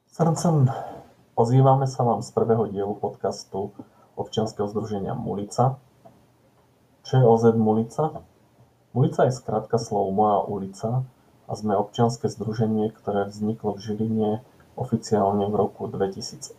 Srdcom ozývame sa vám z prvého dielu podcastu občianskeho združenia Mulica. Čo je OZ Mulica? Mulica je skratka slov Moja ulica a sme občianske združenie, ktoré vzniklo v Žiline oficiálne v roku 2008,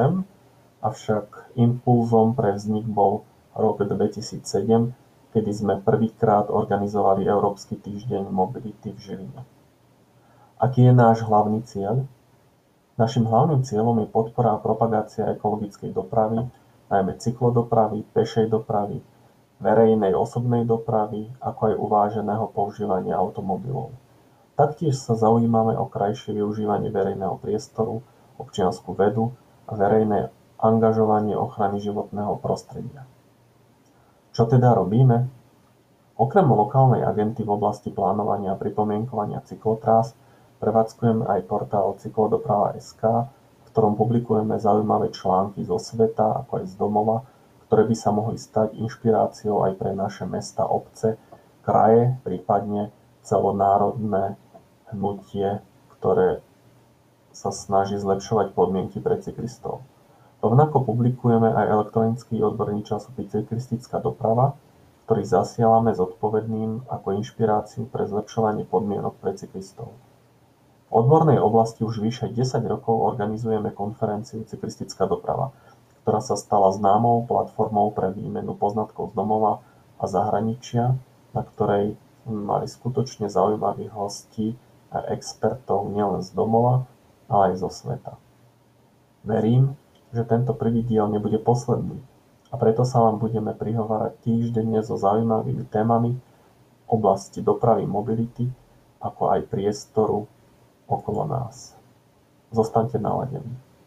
avšak impulzom pre vznik bol rok 2007, kedy sme prvýkrát organizovali Európsky týždeň mobility v Žiline. Aký je náš hlavný cieľ? Naším hlavným cieľom je podpora a propagácia ekologickej dopravy, najmä cyklodopravy, pešej dopravy, verejnej osobnej dopravy, ako aj uváženého používania automobilov. Taktiež sa zaujímame o krajšie využívanie verejného priestoru, občiansku vedu a verejné angažovanie ochrany životného prostredia. Čo teda robíme? Okrem lokálnej agenty v oblasti plánovania a pripomienkovania cyklotrás prevádzkujeme aj portál Cyklodoprava.sk, v ktorom publikujeme zaujímavé články zo sveta, ako aj z domova, ktoré by sa mohli stať inšpiráciou aj pre naše mesta, obce, kraje, prípadne celonárodné hnutie, ktoré sa snaží zlepšovať podmienky pre cyklistov. Rovnako publikujeme aj elektronický odborný časopis Cyklistická doprava, ktorý zasielame zodpovedným ako inšpiráciu pre zlepšovanie podmienok pre cyklistov. V odbornej oblasti už vyše 10 rokov organizujeme konferenciu Cyklistická doprava, ktorá sa stala známou platformou pre výmenu poznatkov z domova a zahraničia, na ktorej sme mali skutočne zaujímavých hostí a expertov nielen z domova, ale aj zo sveta. Verím, že tento prvý diel nebude posledný a preto sa vám budeme prihovárať týždenne so zaujímavými témami oblasti dopravy mobility, ako aj priestoru okolo nás. Zostaňte naladení.